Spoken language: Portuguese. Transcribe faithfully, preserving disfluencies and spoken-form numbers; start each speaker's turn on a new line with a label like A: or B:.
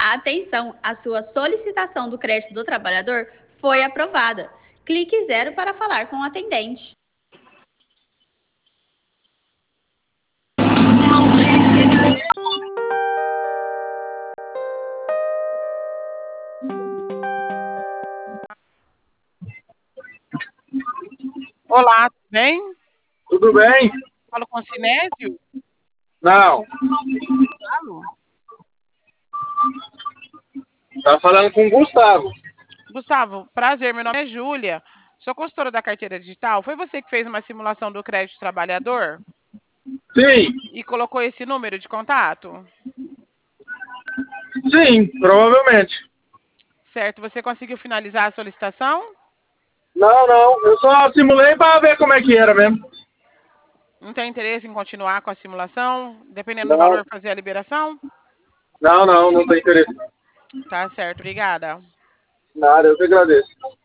A: Atenção, a sua solicitação do crédito do trabalhador foi aprovada. Clique zero para falar com o atendente.
B: Olá, tudo bem?
C: Tudo bem?
B: Falo com o Sinésio?
C: Não.
B: Falo.
C: Tá falando com o Gustavo.
B: Gustavo, prazer, meu nome é Júlia. Sou consultora da carteira digital. Foi você que fez uma simulação do crédito trabalhador
C: Sim,
B: e colocou esse número de contato?
C: sim, provavelmente.
B: Certo, você conseguiu finalizar a solicitação?
C: Não, não, eu só simulei para ver como é que era mesmo.
B: Não tem interesse em continuar com a simulação? Dependendo do
C: Não,
B: valor, fazer a liberação?
C: não, não, não tem interesse.
B: Tá certo, obrigada.
C: Nada, eu que agradeço.